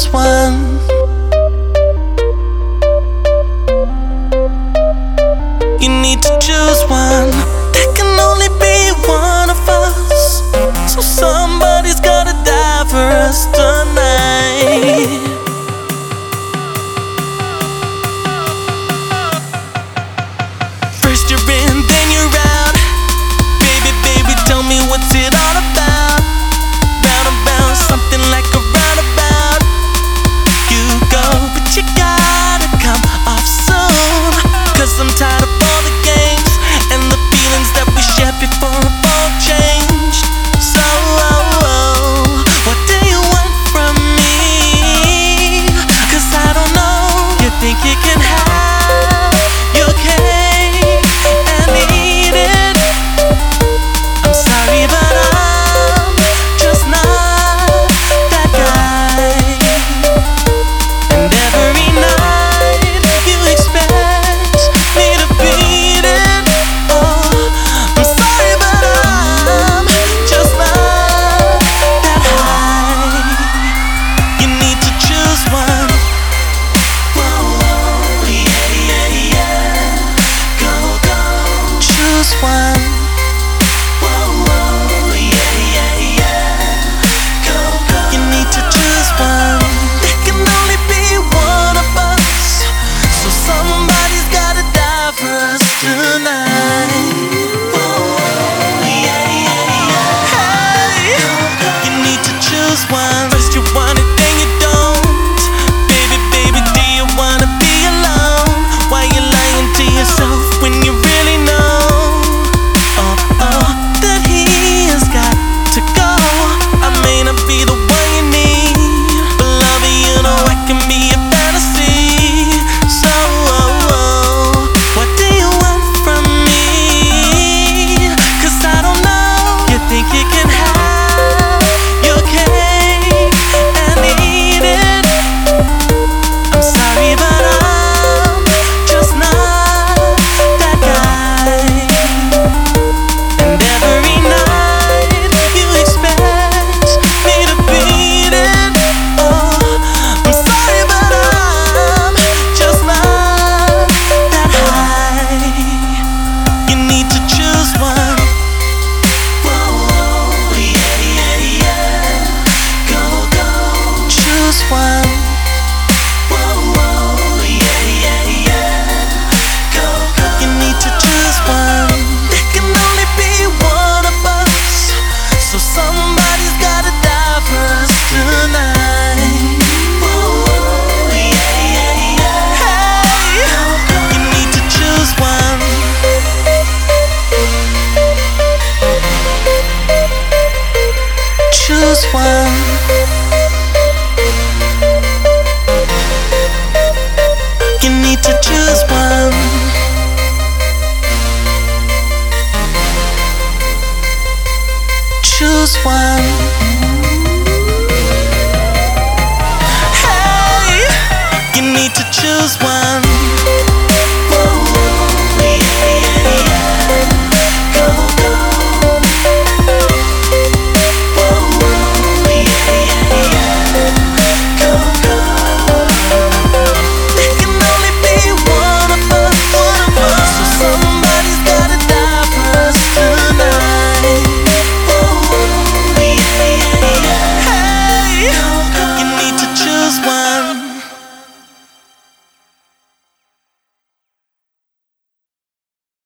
choose one. You need to choose one. There can only be one of us, so somebody's gotta die for us tonight. First you're in, then you're out. Baby, baby, tell me what's it all about. Roundabout, something like a roundabout. You go, but you gotta come off soon, 'cause I'm tired of all the games and the feelings that we shared before have all changed. So, what do you want from me? 'Cause I don't know. You think you can have your cake and eat it? I'm sorry, but I'm just not that guy. And every night you expect me to beat it. Oh, I'm sorry, but I'm just not that high. You need to choose one. Whoa, whoa, yeah, yeah, yeah. Go, go. Choose one. Whoa, whoa, yeah, yeah, yeah. Go, go. You need to choose one. There can only be one of us, so somebody's gotta die for us tonight. Whoa, whoa, yeah, yeah, yeah. Hey, you need to choose one. First you want it, then you don't. Baby, baby, do you wanna be alone? Why you lying to yourself when you really know? Oh, oh, that he has got to go. I may not be the one you need, but loving you know I can be a fantasy. So, what do you want from me? 'Cause I don't know. You think you can have your cake and eat it? I'm sorry, but I'm just not that guy. And every night you expect me to beat it. Oh, I'm sorry, but I'm just not that high. You need to choose one. Whoa, whoa, yeah, yeah, yeah. Go, go. Choose one. Whoa, whoa, yeah, yeah, yeah. Go, go. You need to choose one. There can only be one of us, so somebody's gotta die for us tonight. Whoa, whoa, yeah, yeah, yeah. Hey, you need to choose one. Choose one. You need to choose one. Choose one. Hey, you need to choose one.